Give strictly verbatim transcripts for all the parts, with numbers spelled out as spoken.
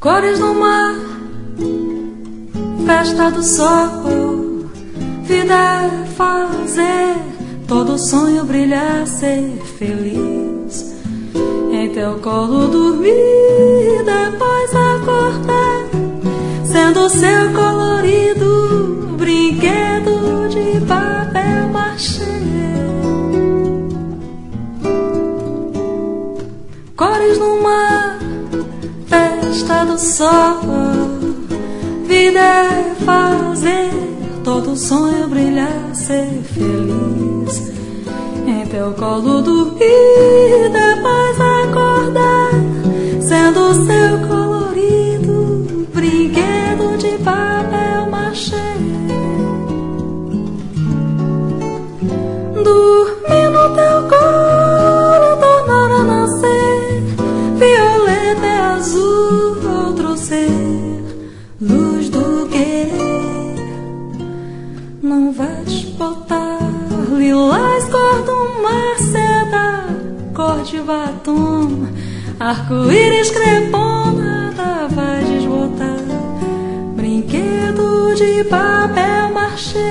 Cores no mar, festa do sol, vida é fazer todo sonho brilhar, ser feliz. Em teu colo dormir, depois acordar, sendo seu colorido brinquedo de papel machê. Cores no mar, festa do sol, vida é fazer todo sonho brilhar, ser feliz. Em teu colo dormir, depois acordar, sendo seu colorido brinquedo de papel machê. Dormir no teu colo, tornar a nascer, violeta é azul, outro ser, luz do querer. Não vais botar lilás, cor do mar, seda, cor de batom, arco-íris, crepom, nada vai desbotar, brinquedo de papel machê.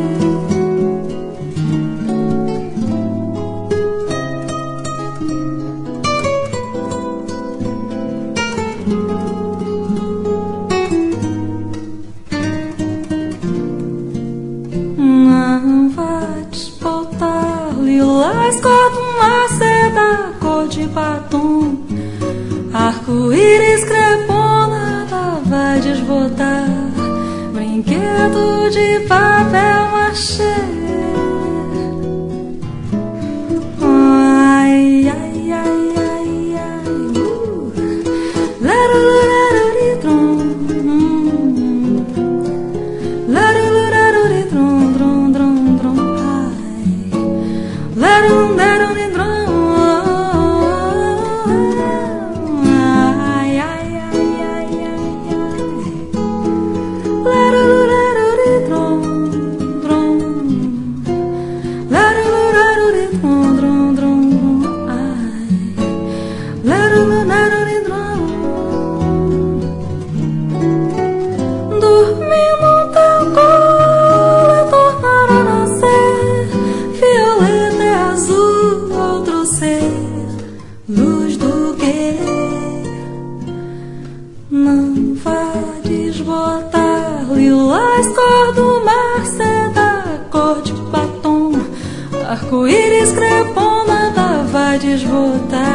Não vai desbotar lilás, cor do mar, seda, cor de batom, arco-íris, crepom, nada vai desbotar, brinquedo de papel machê. Ai, ai, ai, ai, ai, uh. Laruluraruritrum, hum. Laruluraruritrum, drum, drum, drum, ai. Larum, larulidrum, ai, ai, ai, ai, ai, ai. Laruluraruritrum, drum. Laruluraruritrum, drum, drum, drum, ai. Laruluraruritrum. Dormir no teu colo é tornar a nascer, violeta é azul, outro ser, luz do querer. Não vai desbotar lilás, cor do mar, seda, cor de batom, arco-íris, crepom, nada vai desbotar,